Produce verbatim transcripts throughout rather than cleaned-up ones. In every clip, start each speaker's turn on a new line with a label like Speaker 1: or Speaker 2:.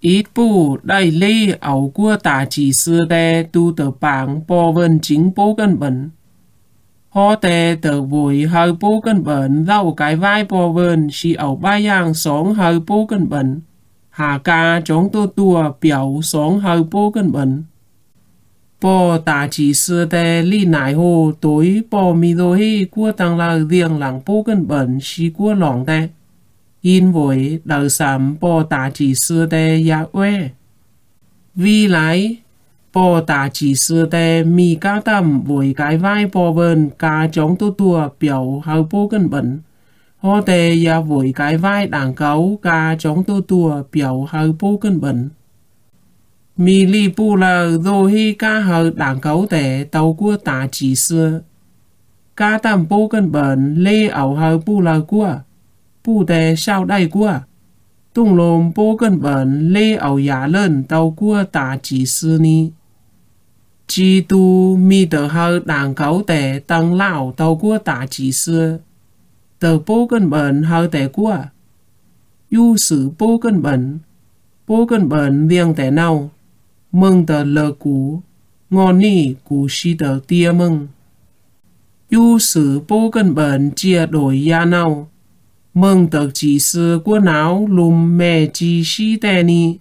Speaker 1: ít bù đại lý ảo của tà chỉ sư đề tu tờ bảng bò vân chính bố cân bẩn. Họ tè tờ vùi hơi bố cân bẩn rau cái vai bò vân xì ảo ba yang sống hơi bố cân bẩn. Hà ca chống tô tua biểu sống hơi bố cân bẩn. Bò tà chỉ sư đề lý nải hồ tối bò mì đô hi của tăng là riêng làng bố cân bẩn xì của lòng đề. In với đầu sắm bò tà chỉ sư đề ya uê. Vì lại, bò tà chỉ sư đề mì ca tâm với cái vai bò vần ca chống tô tua biểu hơi bố cân bẩn. Họ đề ya với cái vai đảng cấu ca chống tô tua biểu hơi bố cân bẩn. Mì lì bù là dô hi ca hơi đảng cấu đề tàu của tà chỉ sư. Ca tâm bố cân bẩn lê ảo hơi bù là của. Bù đề sao đây của. Tung lồm bố cân bẩn lê ảo giả lên tàu của tà chỉ sư ni. Chỉ tu mi tờ hơi đảng cấu đề tăng lão tàu của tà chỉ sư. Tờ bố cân bẩn hơi đề của. Yu sử bố cân bẩn. Bố cân bẩn riêng đề nào. Mừng tờ lờ cú. Ngon ni cú si tờ tia mừng. Yu sử bố cân bẩn chia đổi ya nào. Mừng tờ chỉ sư của não lùm mẹ chỉ si tè ni.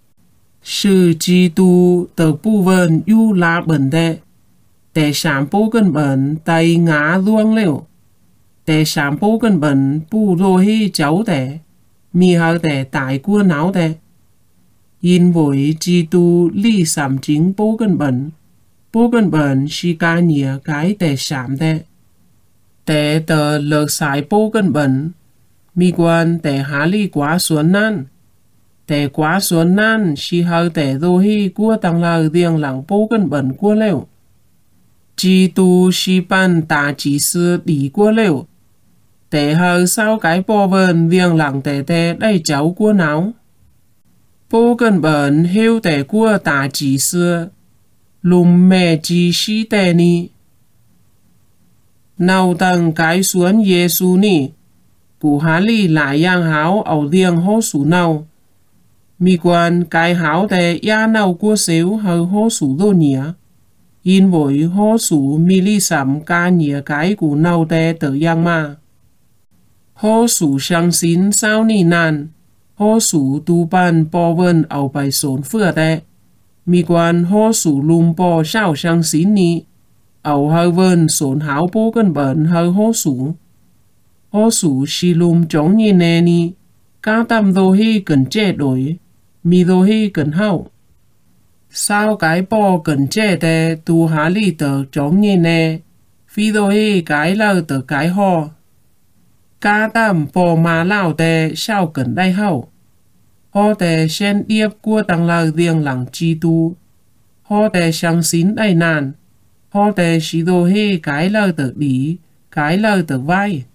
Speaker 1: Sư chỉ tu tờ bù vần yu la bẩn tè. Tè sám bố cân bẩn tay ngã luông liu. Tè sám bố cân bẩn bù rô hi cháu tè. Mi hờ tè tại của não tè. In với chỉ tu li sám chính bố cân bẩn. Bố cân bẩn si ca nhịa cái tè sám tè. Tè tờ lợt sải bố cân bẩn. Mi quan tè há li quá xuân nan. Tè quá xuân nan si hờ tè đô hi của tăng lờ riêng lặng bố cân bẩn của lêu. Chỉ tu si ban tà chỉ sư đi của lêu. Tè hờ sao cái bò vần riêng lặng tè tè đầy cháu của não. Bố cân bẩn hêu tè của tà chỉ sư. Lùm mẹ chỉ si tè ni. Nào tăng cái xuân Giê-xu ni. Cụ há li lại yang háo ảo riêng hô sủ nào. Mi quan cái háo tè ya nào của xéo hờ hô sủ đô nhía. In với hô sủ mi li sắm ca nhía cái cụ nào tè tờ yang ma. Hô sủ sang xin sao ni nan. Hô sủ tu ban bò vân ảo bài sốn phừa tè. Mi quan hô sủ lùm bò sao sang xin ni. Ảo hờ vân sốn háo bố cân bẩn hờ hô sủ. Hô sủ xì lùm chống như nè ni. Ca tâm đô hi cần chế đổi. Mi đô hi cần hậu. Sao cái bò cần chế tè tu há li tờ chống như nè. Phi đô hi cái lơ tờ cái hò. Ca tâm bò mà lao tè sao cần đai hậu. Hò tè sen điệp của tăng lơ riêng lặng chi tu. Hò tè sang xin đai nàn. Hò tè xì đô hi cái lơ tờ đi. Cái lơ tờ vai.